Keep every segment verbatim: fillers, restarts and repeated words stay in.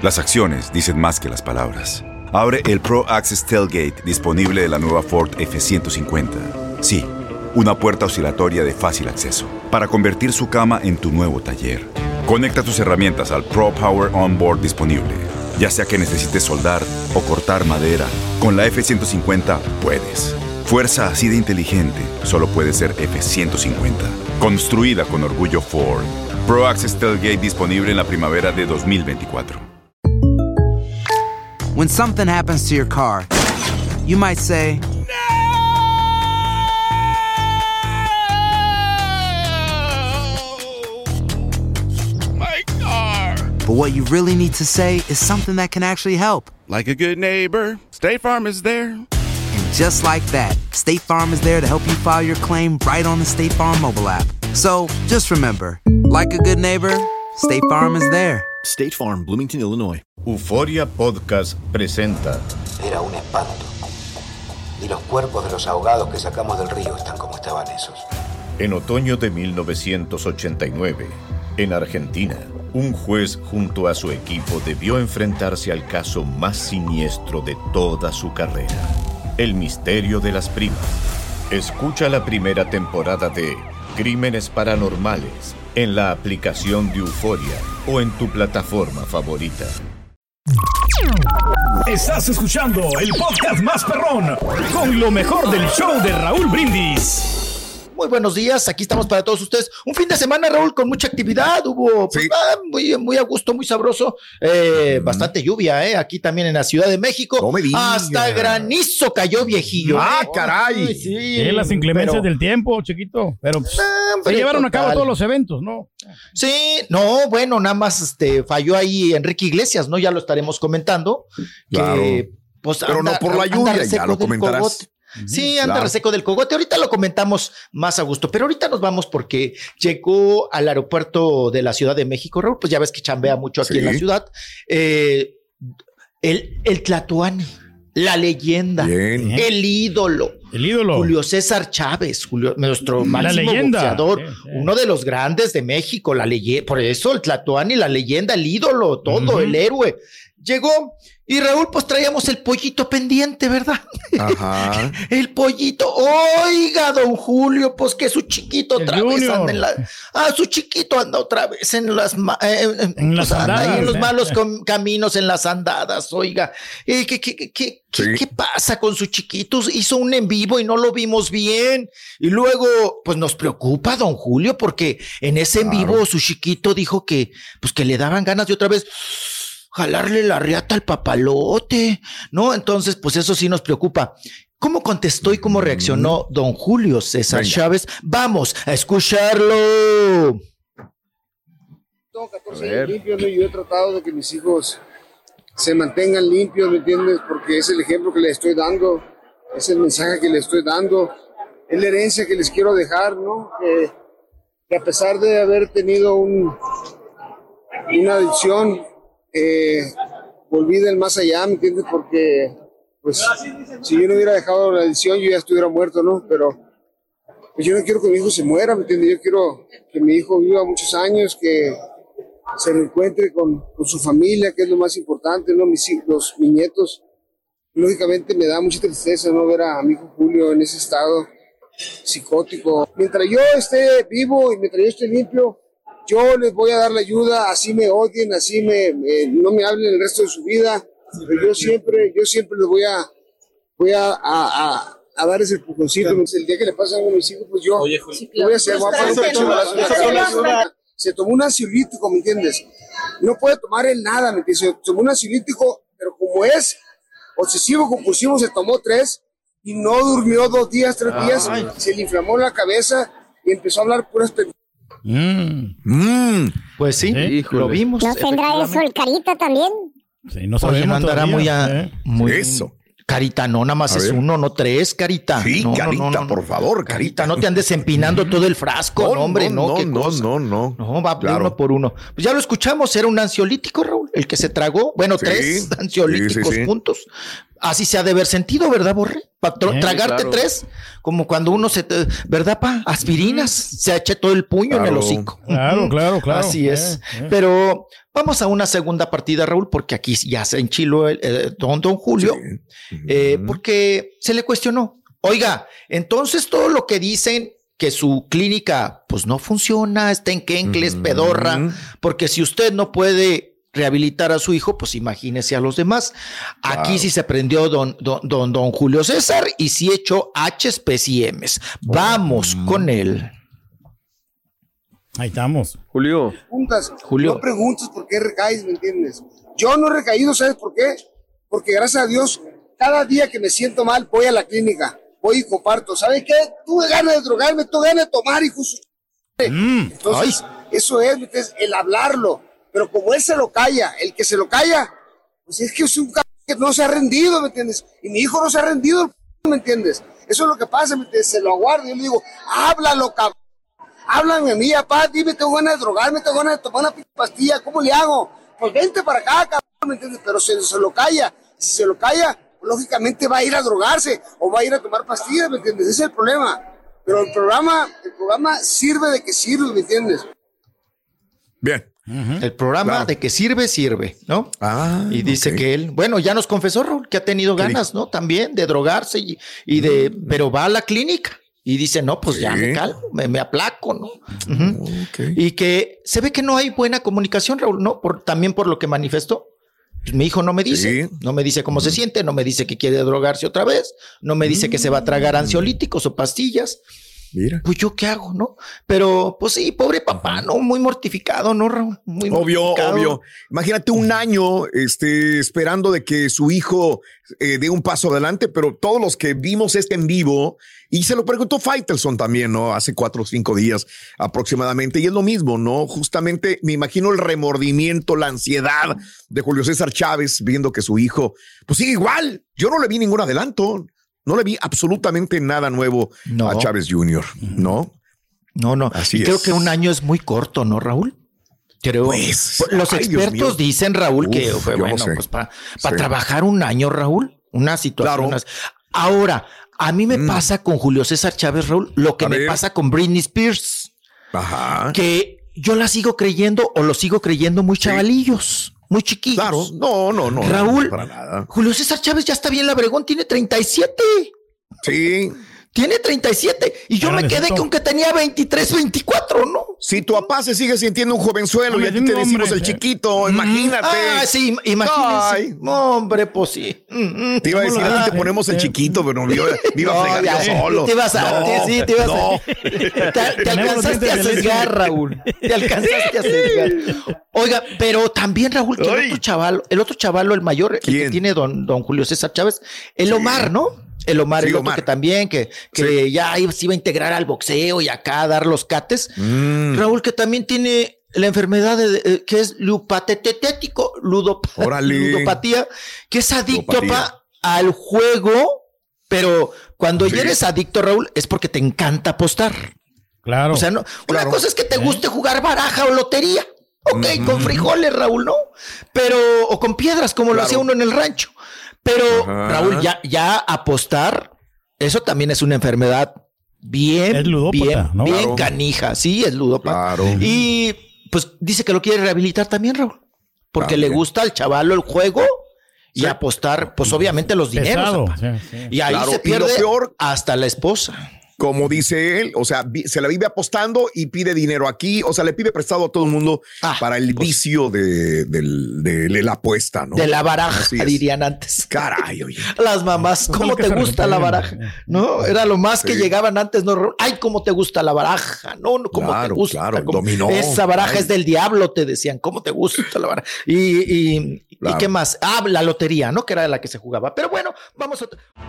Las acciones dicen más que las palabras. Abre el Pro Access Tailgate disponible de la nueva Ford F ciento cincuenta. Sí, una puerta oscilatoria de fácil acceso para convertir su cama en tu nuevo taller. Conecta tus herramientas al Pro Power Onboard disponible. Ya sea que necesites soldar o cortar madera, con la F ciento cincuenta puedes. Fuerza así de inteligente solo puede ser F ciento cincuenta. Construida con orgullo Ford. Pro Access Tailgate disponible en la primavera de dos mil veinticuatro. When something happens to your car, you might say, My car! but what you really need to say is something that can actually help. Like a good neighbor, State Farm is there. And just like that, State Farm is there to help you file your claim right on the State Farm mobile app. So just remember, like a good neighbor, State Farm is there. State Farm, Bloomington, Illinois. Euforia Podcast presenta. Era un espanto. Y los cuerpos de los ahogados que sacamos del río están como estaban esos. En otoño de mil novecientos ochenta y nueve, en Argentina, un juez junto a su equipo debió enfrentarse al caso más siniestro de toda su carrera: el misterio de las primas. Escucha la primera temporada de Crímenes Paranormales en la aplicación de Euforia o en tu plataforma favorita. Estás escuchando el podcast más perrón con lo mejor del show de Raúl Brindis. Muy buenos días, aquí estamos para todos ustedes. Un fin de semana, Raúl, con mucha actividad. Hubo pues, Sí. ah, muy, muy a gusto, muy sabroso. Eh, mm. Bastante lluvia, ¿eh? Aquí también en la Ciudad de México. No me digas. Hasta granizo cayó, viejillo. Ah, ¿eh? caray. Ay, sí, Sí, las inclemencias pero, del tiempo, chiquito. Pero pues, hombre, se llevaron total. a cabo todos los eventos, ¿no? Sí, no, bueno, nada más este, falló ahí Enrique Iglesias, ¿no? Ya lo estaremos comentando. Claro. Que, pues, Pero anda- no por la anda lluvia, reseco ya lo del comentarás. cogote. Sí, anda Claro. reseco del cogote. Ahorita lo comentamos más a gusto, pero ahorita nos vamos porque llegó al aeropuerto de la Ciudad de México, Raúl, pues ya ves que chambea mucho aquí Sí. en la ciudad. Eh, el, el Tlatoani, la leyenda, Bien. el ídolo. El ídolo. Julio César Chávez, Julio, nuestro máximo leyenda. boxeador, Sí, sí. uno de los grandes de México, la leyenda, por eso el Tlatoani, la leyenda, el ídolo, todo, Ujú. el héroe. Llegó y Raúl, pues traíamos el pollito pendiente, ¿verdad? Ajá. El pollito. Oiga, don Julio, pues que su chiquito El otra vez Junior. anda en la. Ah, su chiquito anda otra vez en las. ma- eh, eh, En las pues anda ahí andadas, en los eh. malos com- caminos, en las andadas, oiga. Eh, ¿qué, qué, qué, qué, Sí. qué pasa con su chiquito? Hizo un en vivo y no lo vimos bien. Y luego, pues nos preocupa, don Julio, porque en ese en Claro. vivo su chiquito dijo que, pues que le daban ganas de otra vez jalarle la riata al papalote, ¿no? Entonces, pues eso sí nos preocupa. ¿Cómo contestó y cómo reaccionó don Julio César Venga. Chávez? Vamos a escucharlo. Tengo catorce años limpios, ¿no? Yo he tratado de que mis hijos se mantengan limpios, ¿me entiendes? Porque es el ejemplo que les estoy dando, es el mensaje que les estoy dando, es la herencia que les quiero dejar, ¿no? Que, que a pesar de haber tenido un, una adicción, eh, volví del más allá, ¿me entiendes? Porque, pues, si yo no hubiera dejado la adicción, yo ya estuviera muerto, ¿no? Pero pues yo no quiero que mi hijo se muera, ¿me entiendes? Yo quiero que mi hijo viva muchos años, que se reencuentre con, con su familia, que es lo más importante, ¿no? Mis hijos, mis nietos. Lógicamente me da mucha tristeza, ¿no? Ver a mi hijo Julio en ese estado psicótico. Mientras yo esté vivo y mientras yo esté limpio, yo les voy a dar la ayuda, así me odien, así me, me- no me hablen el resto de su vida, pero yo siempre, yo siempre les voy a, voy a, a, a, a dar ese empujoncito. El día que le pasa a uno de mis hijos, pues yo, ¿qué voy a hacer? Voy a poner un pecho balazo en la cabeza. Se tomó un ansiolítico, ¿me entiendes? No puede tomar él nada, ¿me entiendes? Se tomó un ansiolítico, pero como es obsesivo compulsivo, se tomó tres y no durmió dos días, tres días, se le inflamó la cabeza y empezó a hablar puras pendejadas. Mm. Mm. Pues sí, Sí. lo vimos. ¿No tendrá eso el Carita también? Sí, no Oye, sabemos no andará todavía, muy, a- ¿eh? muy Eso. Carita, no, nada más A es ver. uno, no tres, Carita. Sí, No, no, Carita, no, no, no. por favor, Carita. No te andes empinando todo el frasco, no, hombre, no, no, qué no, cosa. no, no. No, va de Claro. uno por uno. Pues ya lo escuchamos, era un ansiolítico, Raúl, el que se tragó. Bueno, Sí, tres ansiolíticos sí, sí, sí. juntos. Así se ha de haber sentido, ¿verdad, Borre? Pa- tro- Sí, tragarte claro. tres, como cuando uno se, te- ¿verdad, pa? Aspirinas, se echa todo el puño en el Claro. hocico. Claro, Ujú. claro, claro. Así es. Eh, eh. Pero, Vamos a una segunda partida, Raúl, porque aquí ya se enchiló el, eh, don, don Julio, sí. eh, porque se le cuestionó. Oiga, entonces todo lo que dicen que su clínica pues no funciona, está en quencles, uh-huh. pedorra, porque si usted no puede rehabilitar a su hijo, pues imagínese a los demás. Claro. Aquí sí se prendió don, don, don, don Julio César y sí echó H's, P's y M's. Vamos uh-huh. con él. Ahí estamos. Julio. Preguntas, Julio. No preguntes por qué recaes, ¿me entiendes? Yo no he recaído, ¿sabes por qué? Porque gracias a Dios, cada día que me siento mal, voy a la clínica, voy y comparto. ¿Sabes qué? Tuve ganas de drogarme, tuve ganas de tomar, hijo. Mm, Entonces, ay. eso es, ¿me entiendes? El hablarlo. Pero como él se lo calla, el que se lo calla, pues es que es un c... que no se ha rendido, ¿me entiendes? Y mi hijo no se ha rendido, ¿me entiendes? Eso es lo que pasa, ¿me entiendes? Se lo aguardo. Yo le digo, háblalo, cabrón. Háblame a mí, papá, dime, tengo ganas de drogarme, tengo ganas de tomar una pastilla, ¿cómo le hago? Pues vente para acá, cabrón, ¿me entiendes? Pero se, se lo calla, si se lo calla, lógicamente va a ir a drogarse o va a ir a tomar pastillas, ¿me entiendes? Ese es el problema. Pero el programa, el programa sirve de que sirve, ¿me entiendes? Bien. Uh-huh. El programa claro. de que sirve, sirve, ¿no? Ah, y dice okay. que él, bueno, ya nos confesó, Raúl, que ha tenido ganas, ¿no? También de drogarse y, y de, mm. pero va a la clínica. Y dice, no, pues ya ¿Sí? me calmo, me, me aplaco, ¿no? Uh-huh. Okay. Y que se ve que no hay buena comunicación, Raúl, ¿no? Por, también por lo que manifestó. Pues mi hijo no me dice, ¿Sí? no me dice cómo uh-huh. se siente, no me dice que quiere drogarse otra vez, no me dice uh-huh. que se va a tragar ansiolíticos o pastillas. Mira. Pues yo qué hago, ¿no? Pero pues sí, pobre papá, ¿no? Muy mortificado, ¿no, Raúl? Muy obvio, mortificado. obvio. Imagínate un año este, esperando de que su hijo eh, dé un paso adelante, pero todos los que vimos este en vivo, y se lo preguntó Faitelson también, ¿no? Hace cuatro o cinco días aproximadamente, y es lo mismo, ¿no? Justamente me imagino el remordimiento, la ansiedad de Julio César Chávez viendo que su hijo, pues sigue igual. Yo no le vi ningún adelanto. No le vi absolutamente nada nuevo no. a Chávez junior, ¿no? No, no. Así y es. creo que un año es muy corto, ¿no, Raúl? Creo. Pues, los ay, expertos dicen, Raúl, Uf, que fue bueno, no pues para pa sí. trabajar un año, Raúl, una situación. Claro. Ahora, a mí me mm. pasa con Julio César Chávez, Raúl, lo que a me ver. pasa con Britney Spears. Ajá. Que yo la sigo creyendo o lo sigo creyendo muy chavalillos. Sí. Muy chiquitos. Claro, no, no, no. Raúl, no, para nada. Julio César Chávez ya está bien labregón, tiene treinta y siete. Sí. Tiene treinta y siete. Y yo Pero me quedé con que tenía veintitrés, veinticuatro, ¿no? Si tu papá se sigue sintiendo un jovenzuelo y a ti te decimos hombre, el chiquito, eh. imagínate. Ah, sí, imagínate. Ay. Hombre, pues sí. Te iba a decir, a ti te ponemos el chiquito, pero me iba, me iba no, a fregar yo solo. Te ibas a, no, te, sí, te ibas no. a. Te, te alcanzaste a sesgar, Raúl. Te alcanzaste a sesgar. Oiga, pero también, Raúl, que el otro chaval, el otro chavalo, el mayor, ¿Quién? el que tiene don, don Julio César Chávez, el sí. Omar, ¿no? El Omar, sí, el otro Omar. que también, que, que sí. ya se iba a integrar al boxeo y acá a dar los cates. Mm. Raúl, que también tiene la enfermedad de, de, que es lupatetético, ludop ludopatía, que es adicto pa, al juego, pero cuando sí. ya eres adicto, Raúl, es porque te encanta apostar. Claro. O sea, no, claro. una cosa es que te guste jugar baraja o lotería. Ok, mm-hmm. con frijoles, Raúl, ¿no? Pero, o con piedras, como claro. lo hacía uno en el rancho. Pero, Ajá. Raúl, ya, ya apostar, eso también es una enfermedad bien, es ludópata, bien, ¿no? bien claro. canija. Sí, es ludópata. Claro. Y pues dice que lo quiere rehabilitar también, Raúl. Porque también. le gusta al chavalo el juego y sí. apostar, pues obviamente los dineros. Sí, sí. Y ahí claro. se pierde peor, hasta la esposa. Como dice él, o sea, se la vive apostando y pide dinero aquí, o sea, le pide prestado a todo el mundo ah, para el pues, vicio de, de, de, de la apuesta, ¿no? De la baraja, dirían antes. Caray, oye. Las mamás, ¿cómo te gusta la baraja? ¿No? Era lo más sí. que llegaban antes, ¿no? Ay, ¿cómo te gusta la baraja? No, no, ¿cómo claro, te gusta? Claro, ¿Cómo? dominó. Esa baraja Ay. es del diablo, te decían. ¿Cómo te gusta la baraja? Y, y, claro. ¿y qué más? Ah, la lotería, ¿no? Que era la que se jugaba. Pero bueno, vamos a...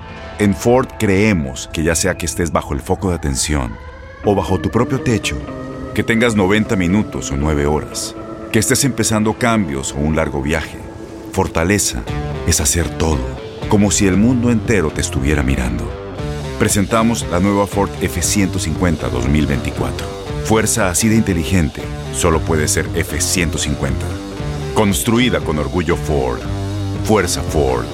En Ford creemos que ya sea que estés bajo el foco de atención o bajo tu propio techo, que tengas noventa minutos o nueve horas, que estés empezando cambios o un largo viaje, fortaleza es hacer todo, como si el mundo entero te estuviera mirando. Presentamos la nueva Ford F ciento cincuenta dos mil veinticuatro. Fuerza así de inteligente solo puede ser F ciento cincuenta. Construida con orgullo Ford. Fuerza Ford.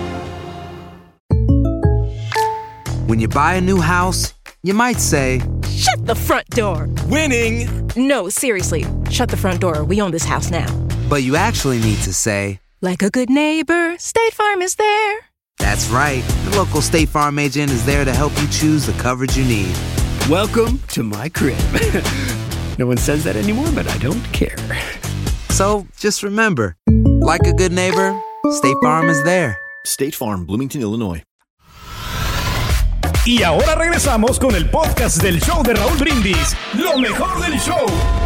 When you buy a new house, you might say, Shut the front door. Winning. No, seriously. Shut the front door. We own this house now. But you actually need to say, like a good neighbor, State Farm is there. That's right. The local State Farm agent is there to help you choose the coverage you need. Welcome to my crib. No one says that anymore, but I don't care. So just remember, like a good neighbor, State Farm is there. State Farm, Bloomington, Illinois. Y ahora regresamos con el podcast del show de Raúl Brindis, lo mejor del show.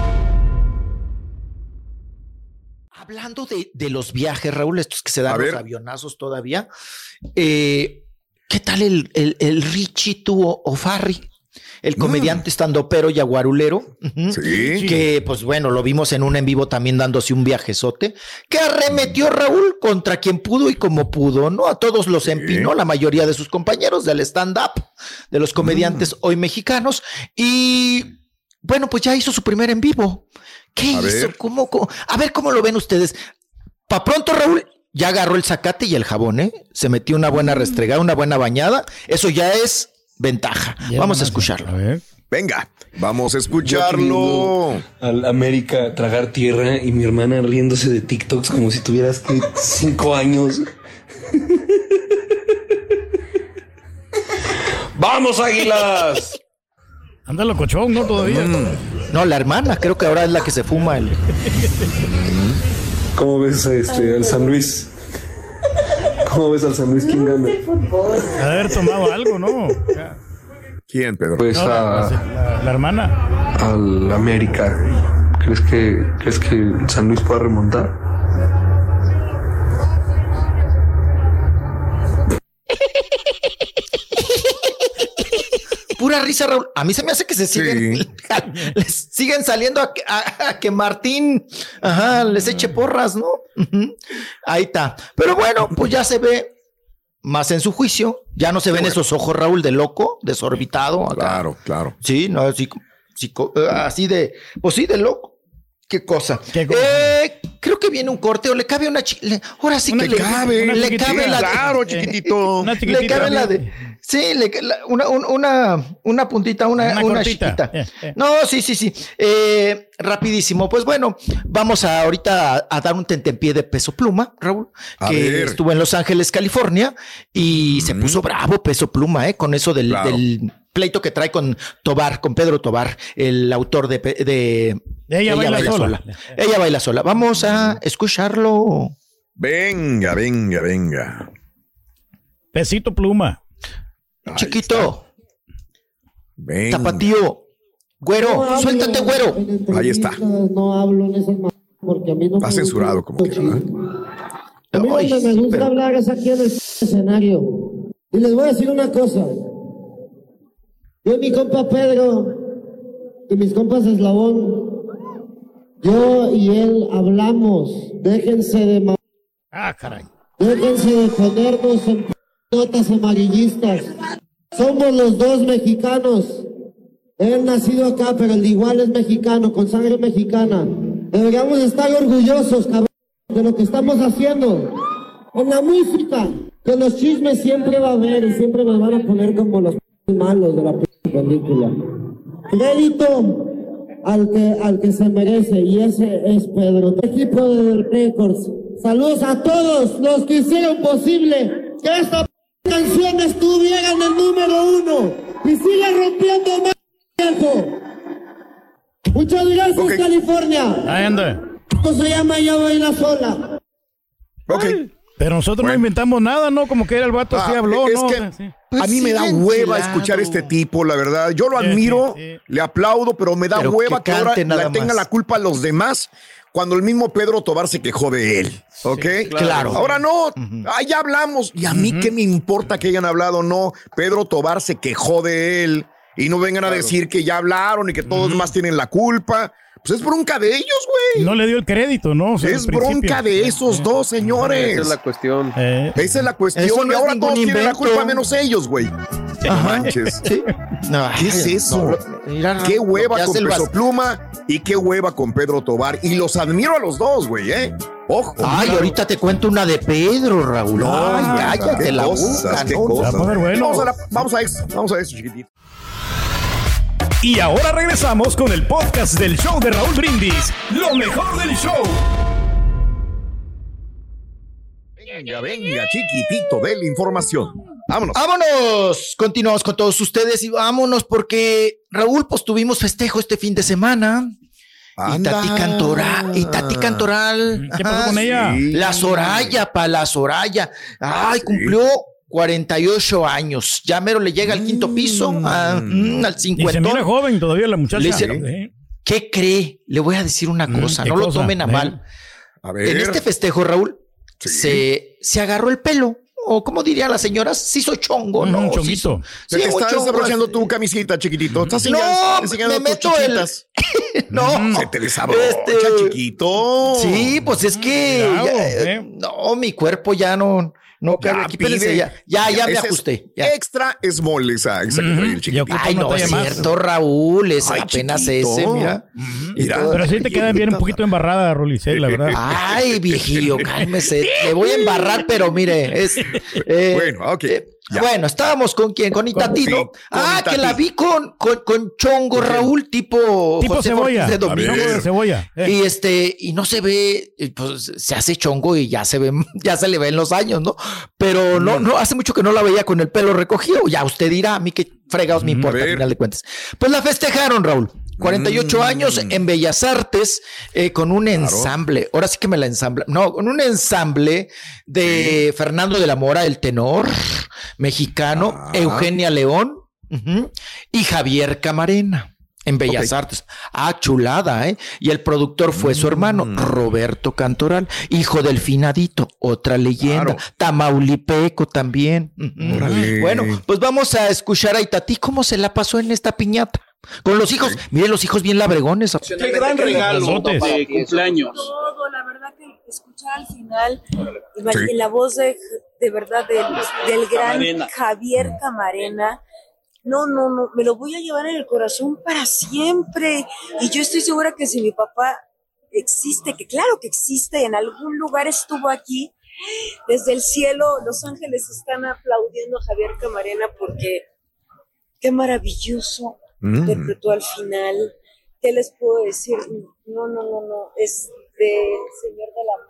Hablando de, de los viajes, Raúl, estos que se dan A los ver. avionazos todavía, eh, ¿qué tal el, el, el Richie Tuo O'Farrill? El comediante estandopero y aguarulero, ujú, Sí. que pues bueno, lo vimos en un en vivo también dándose un viajezote, que arremetió Raúl contra quien pudo y como pudo, ¿no? A todos los empinó, la mayoría de sus compañeros del stand-up, de los comediantes Mm. hoy mexicanos, y bueno, pues ya hizo su primer en vivo. ¿Qué A hizo? ver. ¿Cómo, cómo? A ver cómo lo ven ustedes. Pa' pronto, Raúl, ya agarró el zacate y el jabón, ¿eh? Se metió una buena restregada, una buena bañada. Eso ya es ventaja. Ya Vamos van a escucharlo. A ver. Venga, vamos a escucharlo. Al América tragar tierra y mi hermana riéndose de TikToks como si tuvieras que cinco años. ¡Vamos, Águilas! Anda locochón, ¿no? Todavía. Mm. No, la hermana, creo que ahora es la que se fuma el. ¿Cómo ves este, al San Luis? ¿Cómo ves al San Luis? ¿Quién gana? Ha de haber tomado algo, ¿no? Ya. ¿Quién, Pedro? Pues No, la, a, la- la hermana. al América. ¿Crees que, ¿Crees que el San Luis pueda remontar? Pura risa, Raúl. A mí se me hace que se siguen, Sí. les siguen saliendo a que, a- a que Martín, ajá, les eche porras, ¿no? Ujú. Ahí está. Pero bueno, pues ya se ve más en su juicio. Ya no se ven esos ojos, Raúl, de loco, desorbitado. Acá. Claro, claro. Sí, no, así, psico- eh, así de, pues sí, de loco. ¿Qué cosa? ¿Qué cosa? Eh, creo que viene un corte o le cabe una chi- le- ahora sí Una que le chiquitita, cabe, una le chiquitita. cabe la Claro, Eh, chiquitito. Una le chiquitita. cabe la de sí, le, ca- la- una, un- una, una puntita, una, Una una, cortita. chiquita. Eh, eh. No, sí, sí, sí. Eh, rapidísimo. Pues bueno, vamos a ahorita a, a dar un tentempié de Peso Pluma, Raúl, A que ver. estuvo en Los Ángeles, California, y se puso bravo Peso Pluma, eh, con eso del, Claro. del pleito que trae con Tobar, con Pedro Tobar, el autor de, pe- de Ella baila sola. Ella baila sola. Vamos a escucharlo. Venga, venga, venga. Pesito Pluma. Ahí Chiquito, Venga. tapatío, güero, suéltate, güero. Ahí está. No hablo en ese ma- porque a mí no Está me censurado gusta- como que, ¿verdad? A mí Ay, donde me sí, gusta pero- hablar es aquí en el escenario. Y les voy a decir una cosa. Yo y mi compa Pedro y mis compas Eslabón, yo y él hablamos. Déjense de ma- Ah, caray. déjense de ponernos en notas amarillistas. Somos los dos mexicanos. Él nacido acá, pero el de igual es mexicano, con sangre mexicana. Deberíamos estar orgullosos, cabrón, de lo que estamos haciendo. En la música, que los chismes siempre va a haber y siempre nos van a poner como los malos de la película. Crédito al que, al que se merece, y ese es Pedro. Equipo de Records. Saludos a todos los que hicieron posible que esta canción estuviera en el número uno y siga rompiendo más tiempo. Muchas gracias, Ok. California. Ahí anda. Esto se llama Ya Baila Sola. Ok. Pero nosotros Bueno. no inventamos nada, ¿no? Como que era el vato, Ah, sí habló, es ¿no? que Sí. a mí me da siguen hueva enchilado. escuchar a este tipo, la verdad. Yo lo Sí, admiro, sí, sí. le aplaudo, pero me da Pero hueva que que, ahora cante nada le tenga más. la culpa a los demás cuando el mismo Pedro Tobar se quejó de él. ¿Ok? claro. Ahora no, ah, ya hablamos. Y a mí qué me importa que hayan hablado o no. Pedro Tobar se quejó de él. Y no vengan a decir que ya hablaron y que todos más tienen la culpa. Pues es bronca de ellos, güey. No le dio el crédito, ¿no? O sea, Es al principio. bronca de esos dos, señores. Esa es la cuestión. Eh, Esa es la cuestión. Eso no y es ahora ningún todos tienen la invento. culpa menos ellos, güey. No manches. Sí. No, ¿Qué es ay, eso? no, mira, Qué lo hueva que con hace el Peso bas- Pluma y qué hueva con Pedro Tobar. Y los admiro a los dos, güey, ¿eh? Ojo. Ay, ahorita te cuento una de Pedro, Raúl. Ay, cállate qué la cosas, boca, qué ¿no? cosas. Va a poner bueno. Vamos a, la- vamos a eso, vamos a eso, chiquitito. Y ahora regresamos con el podcast del show de Raúl Brindis. Lo mejor del show. Venga, venga, chiquitito de la información. Vámonos. Vámonos. Continuamos con todos ustedes y vámonos porque, Raúl, pues tuvimos festejo este fin de semana. Y Tati Cantoral, y Tati Cantoral. ¿Qué pasó con ella? Sí. La Soraya, pa, la Soraya. Ay, cumplió cuarenta y ocho años. Ya mero le llega al quinto piso, a, mm, al cincuenta. Y se mira joven todavía la muchacha. Le hicieron, ¿Sí? ¿Qué cree? Le voy a decir una cosa, Mm, no cosa? lo tomen a ¿Eh? mal. A ver. En este festejo, Raúl, Sí. se, se agarró el pelo. O como dirían las señoras, se hizo chongo, ¿no? Un chonguito. Se te está desabrochando tu camisita, chiquitito. Estás No, enseñando me tus meto el- chichitas. No. Se te desabrocha, Este- chiquito. Sí, pues es que Bravo, ya, eh. no, mi cuerpo ya no, no cabe aquí. Espérense, pide. ya, ya, ya me Ese es ajusté. Ya. Extra small esa, esa que trae el chiquito. ocupa Ay, una no es talla más. cierto, Raúl, es Ay, apenas chiquito. ese, mira. Y Mira. todo- Pero sí te queda bien un poquito embarrada, Rolicel, la verdad. Ay, viejillo, cálmese. Me voy a embarrar, pero mire, es. eh, Bueno, ok. eh, Ya. bueno, estábamos con quién, con Itatí, Sí, ¿no? con Ah, Itatí. que la vi con, con, con chongo, Raúl, tipo. Tipo José cebolla. Ortiz de Chongo Domínguez. de cebolla. Eh. Y este, y no se ve, eh, pues se hace chongo y ya se ve, ya se le ven los años, ¿no? Pero no, no, hace mucho que no la veía con el pelo recogido. Ya usted dirá, a mí qué fregados me importa, a al ver. final de cuentas. Pues la festejaron, Raúl. cuarenta y ocho Mm. años en Bellas Artes, eh, con un ensamble. Ahora sí que me la ensambla. No, con un ensamble de Fernando de la Mora, el tenor mexicano, Ah. Eugenia León, ujú, y Javier Camarena. En Bellas Ok. Artes. Ah, chulada, ¿eh? Y el productor fue su hermano, Mm. Roberto Cantoral, hijo del finadito, otra leyenda. Claro. Tamaulipeco también. Ujú. Órale. Bueno, pues vamos a escuchar a Itatí cómo se la pasó en esta piñata. Con los hijos, miren los hijos bien labregones. Qué gran regalo Besotes. de cumpleaños. Todo, la verdad que escuchar al final y Sí. la voz de, de verdad del, del gran Camarena. Javier Camarena. No, no, no, me lo voy a llevar en el corazón para siempre. Y yo estoy segura que si mi papá existe, que claro que existe, en algún lugar estuvo aquí, desde el cielo, los ángeles están aplaudiendo a Javier Camarena porque qué maravilloso Mm. interpretó al final. ¿Qué les puedo decir? No, no, no, no, es del Señor de la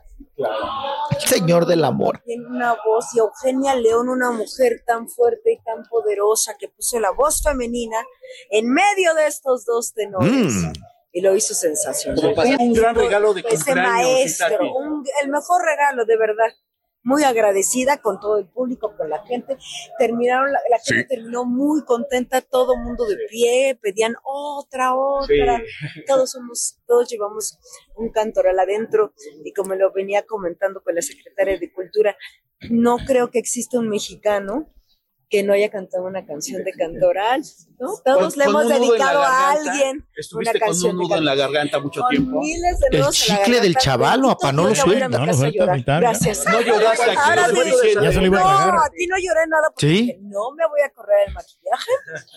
Mora. Señor del amor. Tiene una voz, y Eugenia León, una mujer tan fuerte y tan poderosa que puso la voz femenina en medio de estos dos tenores. Mm. Y lo hizo sensacional. Como para un gran regalo de Ese cumpleaños, maestro, Itati. un- el mejor regalo, de verdad. Muy agradecida con todo el público, con la gente. Terminaron, la, la gente Sí. terminó muy contenta, todo el mundo de pie, pedían otra, otra. Todos somos, todos llevamos un cantoral adentro, y como lo venía comentando con la secretaria de Cultura, no creo que exista un mexicano que no haya cantado una canción de cantoral, ¿no? Todos Con- le con hemos un nudo en la dedicado a garganta. alguien Estuviste una con canción un de nudo en la cantoral. garganta mucho Con tiempo. miles de El nudos en la chicle del garganta. chavalo, Bendito apa, no lo Dios, voy a suelta. No lo tocar suelta, llorar. Vital. Gracias. No lloraste aquí, Ahora lo estoy sí. diciendo. Ya se lo iba a tragar. No, aquí no lloré nada porque ¿Sí? dije, no me voy a correr el maquillaje.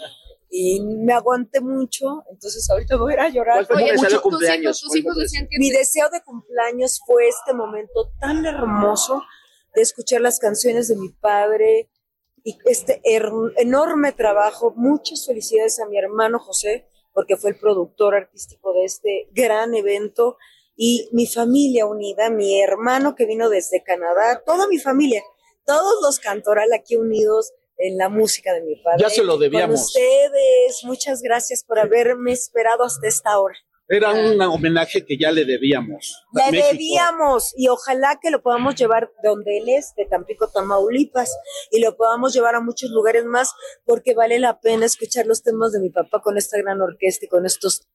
Y me aguanté mucho, entonces ahorita voy a ir a llorar. ¿Cuál fue tu Oye, deseo de mucho- cumpleaños? tus hijos decían que mi deseo de cumpleaños fue este momento tan hermoso de escuchar las canciones de mi padre y este her- enorme trabajo. Muchas felicidades a mi hermano José, porque fue el productor artístico de este gran evento, y mi familia unida, mi hermano que vino desde Canadá, toda mi familia, todos los Cantoral aquí unidos en la música de mi padre. Ya se lo debíamos. Con ustedes, muchas gracias por haberme esperado hasta esta hora. Era un homenaje que ya le debíamos. Le México. debíamos, y ojalá que lo podamos llevar donde él es, de Tampico, Tamaulipas, y lo podamos llevar a muchos lugares más, porque vale la pena escuchar los temas de mi papá con esta gran orquesta y con estos.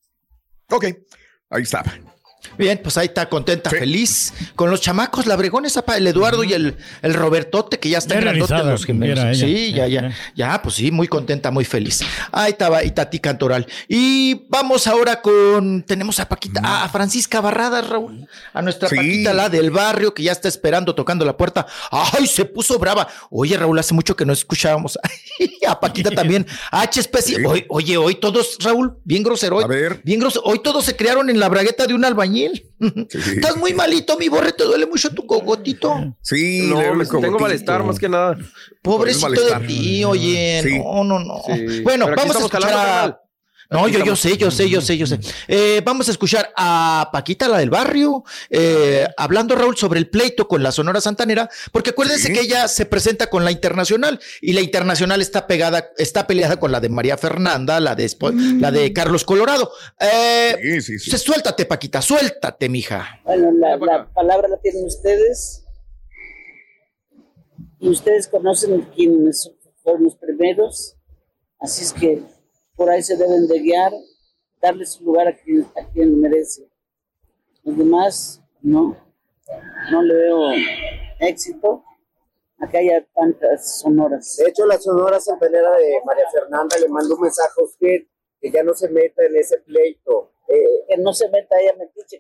Ok, ahí está. Bien, pues ahí está contenta, feliz. Con los chamacos labregones, apa, el Eduardo y el, el Robertote, que ya están Bien grandotes realizada, los gemelos. era ella. Sí, ya, ya, ya, pues sí, muy contenta, muy feliz. Ahí estaba Itatí Cantoral. Y vamos ahora con, tenemos a Paquita, a, a Francisca Barradas, Raúl, a nuestra Sí. Paquita, la del barrio, que ya está esperando, tocando la puerta. ¡Ay, se puso brava! Oye, Raúl, hace mucho que no escuchábamos a Paquita también. H especie. Sí. Hoy, oye, hoy todos, Raúl, bien grosero. Hoy, A ver. bien grosero. Hoy todos se crearon en la bragueta de un albañil. Sí. Estás muy malito, mi Borre, te duele mucho tu cogotito. Sí, No, le duele me- el tengo cogotito. malestar más que nada. Pobrecito malestar. de ti, oye, Sí. no, no, no. Sí. Bueno, Pero aquí vamos a estamos escuchar jalando, a, carnal. No, yo, yo sé, yo sé, yo sé, yo sé. Eh, vamos a escuchar a Paquita, la del barrio, eh, hablando, Raúl, sobre el pleito con la Sonora Santanera, porque acuérdense sí. que ella se presenta con la Internacional y la Internacional está pegada, está peleada con la de María Fernanda, la de, mm. la de Carlos Colorado. Eh, sí, sí, sí. Suéltate, Paquita, suéltate, mija. Bueno, la, la palabra la tienen ustedes y ustedes conocen quiénes fueron los primeros, así es que por ahí se deben de guiar, darle su lugar a quien, a quien merece. Los demás, no, no le veo éxito. Acá hay tantas sonoras. De hecho, la Sonora Santanera de María Fernanda le manda un mensaje a usted que ya no se meta en ese pleito. Eh, que no se meta ella metiche.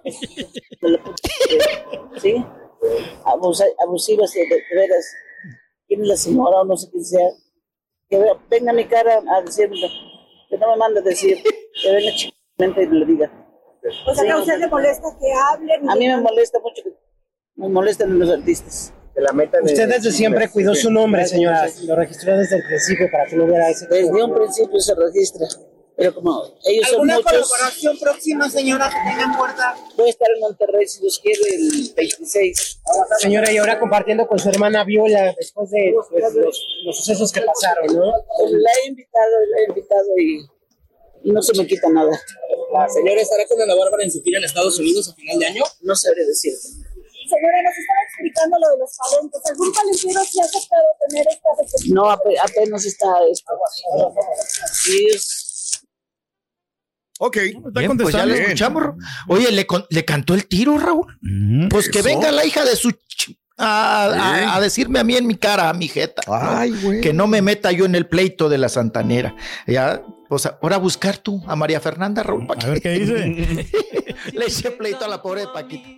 ¿Sí? Abus, abusivas, de, de veras. ¿Quién es la señora o no sé quién sea? Que venga a mi cara a decirme, que no me mande a decir, que venga chiquitamente y le diga. O sea, sí, ¿a usted le molesta que hablen? A mí me molesta mucho que me molestan los artistas. Que la metan usted en desde siempre chisme. Cuidó su nombre, señora. Lo registró desde el principio para que no hubiera ese. Desde un principio se registra. Pero como ellos son muchos... ¿Alguna colaboración próxima, señora, que tengan puerta? Voy a estar en Monterrey, si Dios quiere, el veintiséis. Señora, y ahora compartiendo con su hermana Viola, después de pues, los, los sucesos que pasaron, ¿no? Pues la he invitado, la he invitado y, y no se me quita nada. La señora, ¿estará con Ana Bárbara en su gira en Estados Unidos a final de año? No sabré decirte. Señora, nos estaba explicando lo de los talentos. ¿Algún talentero sí ha aceptado tener esta recepción? No, apenas está esto. Y es... Ok. Bien, pues ya le escuchamos. Oye, le, le cantó el tiro, Raúl. Mm, pues que eso. Venga la hija de su... Ch a, a, a decirme a mí en mi cara, a mi jeta. Ay, güey. Que no me meta yo en el pleito de la Santanera. Ya, pues ahora buscar tú a María Fernanda, Raúl. A ver qué dice. Le eché pleito a la pobre Paquita.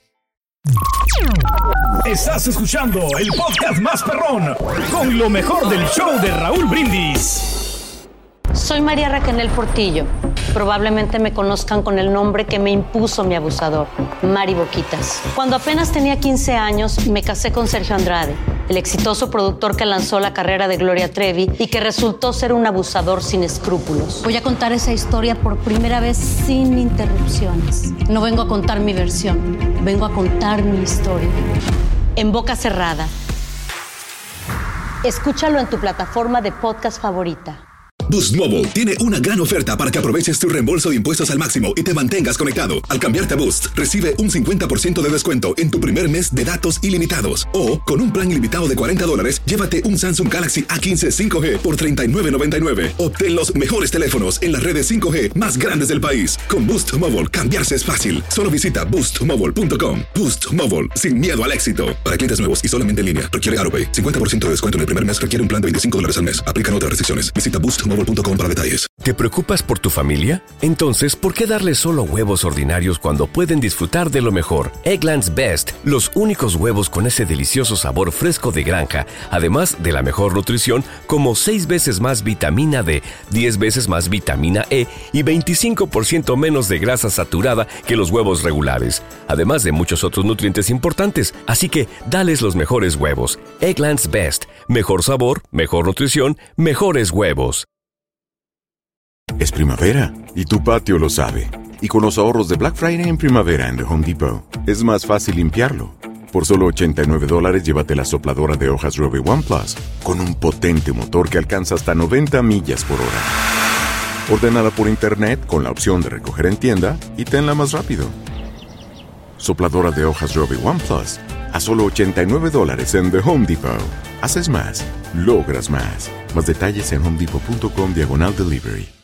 Estás escuchando el podcast más perrón con lo mejor del show de Raúl Brindis. Soy María Raquel Portillo. Probablemente me conozcan con el nombre que me impuso mi abusador, Mari Boquitas. Cuando apenas tenía quince años, me casé con Sergio Andrade, el exitoso productor que lanzó la carrera de Gloria Trevi y que resultó ser un abusador sin escrúpulos. Voy a contar esa historia por primera vez sin interrupciones. No vengo a contar mi versión, vengo a contar mi historia. En boca cerrada. Escúchalo en tu plataforma de podcast favorita. Boost Mobile tiene una gran oferta para que aproveches tu reembolso de impuestos al máximo y te mantengas conectado. Al cambiarte a Boost, recibe un cincuenta por ciento de descuento en tu primer mes de datos ilimitados. O, con un plan ilimitado de cuarenta dólares, llévate un Samsung Galaxy A quince cinco G por treinta y nueve noventa y nueve. Obtén los mejores teléfonos en las redes cinco G más grandes del país. Con Boost Mobile, cambiarse es fácil. Solo visita boost mobile punto com. Boost Mobile, sin miedo al éxito. Para clientes nuevos y solamente en línea, requiere AutoPay. cincuenta por ciento de descuento en el primer mes requiere un plan de veinticinco dólares al mes. Aplican otras restricciones. Visita boost mobile punto com para detalles. ¿Te preocupas por tu familia? Entonces, ¿por qué darles solo huevos ordinarios cuando pueden disfrutar de lo mejor? Eggland's Best, los únicos huevos con ese delicioso sabor fresco de granja, además de la mejor nutrición, como seis veces más vitamina D, diez veces más vitamina E y veinticinco por ciento menos de grasa saturada que los huevos regulares, además de muchos otros nutrientes importantes. Así que, dales los mejores huevos. Eggland's Best, mejor sabor, mejor nutrición, mejores huevos. Es primavera y tu patio lo sabe. Y con los ahorros de Black Friday en primavera en The Home Depot, es más fácil limpiarlo. Por solo ochenta y nueve dólares, llévate la sopladora de hojas Robe One Plus, con un potente motor que alcanza hasta noventa millas por hora. Ordénala por internet con la opción de recoger en tienda y tenla más rápido. Sopladora de hojas Robe One Plus, a solo ochenta y nueve dólares en The Home Depot. Haces más, logras más. Más detalles en homedepot punto com diagonal delivery.